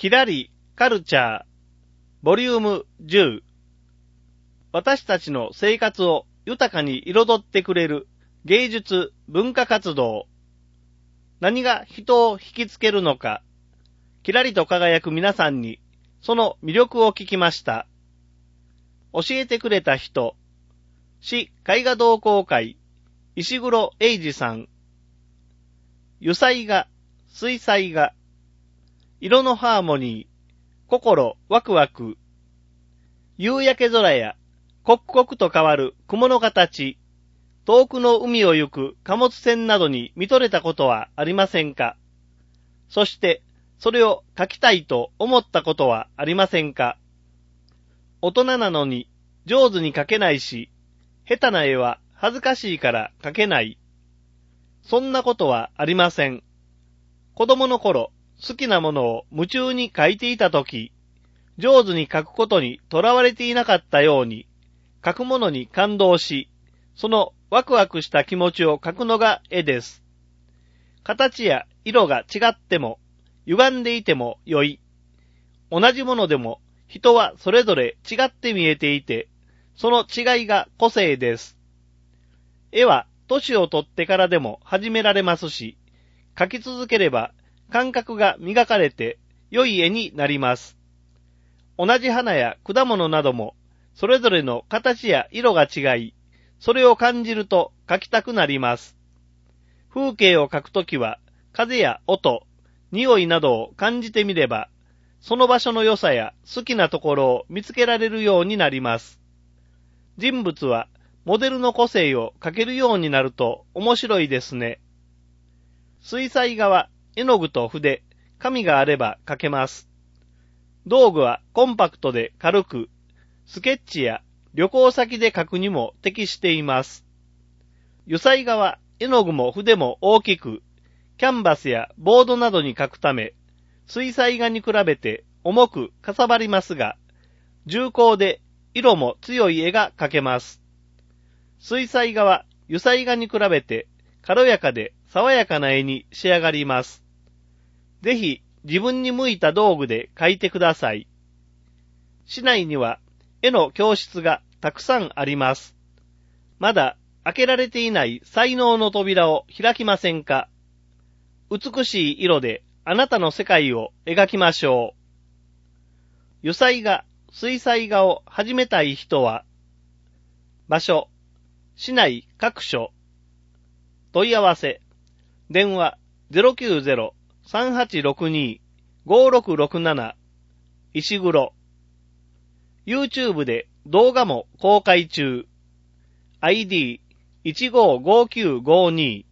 キラリカルチャーボリューム10。私たちの生活を豊かに彩ってくれる芸術文化活動。何が人を引きつけるのか、キラリと輝く皆さんにその魅力を聞きました。教えてくれた人、市絵画同好会石黒英二さん。油彩画、水彩画、色のハーモニー、心ワクワク。夕焼け空や刻々と変わる雲の形、遠くの海を行く貨物船などに見とれたことはありませんか？そしてそれを描きたいと思ったことはありませんか？大人なのに上手に描けないし、下手な絵は恥ずかしいから描けない。そんなことはありません。子供の頃、好きなものを夢中に描いていたとき、上手に描くことにとらわれていなかったように、描くものに感動し、そのワクワクした気持ちを描くのが絵です。形や色が違っても、歪んでいても良い。同じものでも、人はそれぞれ違って見えていて、その違いが個性です。絵は年を取ってからでも始められますし、描き続ければ感覚が磨かれて良い絵になります。同じ花や果物などもそれぞれの形や色が違い、それを感じると描きたくなります。風景を描くときは風や音、匂いなどを感じてみれば、その場所の良さや好きなところを見つけられるようになります。人物はモデルの個性を描けるようになると面白いですね。水彩画は絵の具と筆、紙があれば描けます。道具はコンパクトで軽く、スケッチや旅行先で描くにも適しています。油彩画は絵の具も筆も大きく、キャンバスやボードなどに描くため、水彩画に比べて重くかさばりますが、重厚で色も強い絵が描けます。水彩画は油彩画に比べて軽やかで爽やかな絵に仕上がります。ぜひ自分に向いた道具で描いてください。市内には絵の教室がたくさんあります。まだ開けられていない才能の扉を開きませんか？美しい色であなたの世界を描きましょう。油彩画、水彩画を始めたい人は、場所、市内各所、問い合わせ、電話 090-3862-5667 石黒。YouTube で動画も公開中。ID155952